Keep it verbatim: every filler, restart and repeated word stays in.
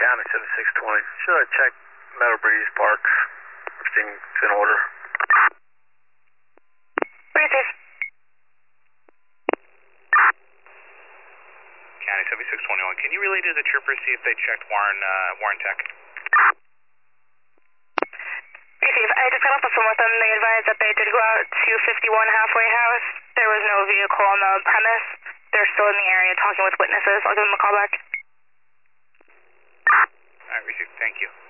County seventy-six twenty. Should I check Meadow Breeze Park? Everything's in order. Receive. County seventy-six twenty-one. Can you relay to the troopers, see if they checked Warren, uh, Warren Tech? Receive. I just got off the phone with them. They advised that they did go out to fifty-one Halfway House. There was no vehicle on the premise. They're still in the area talking with witnesses. I'll give them a call back. Alright, receive. Thank you.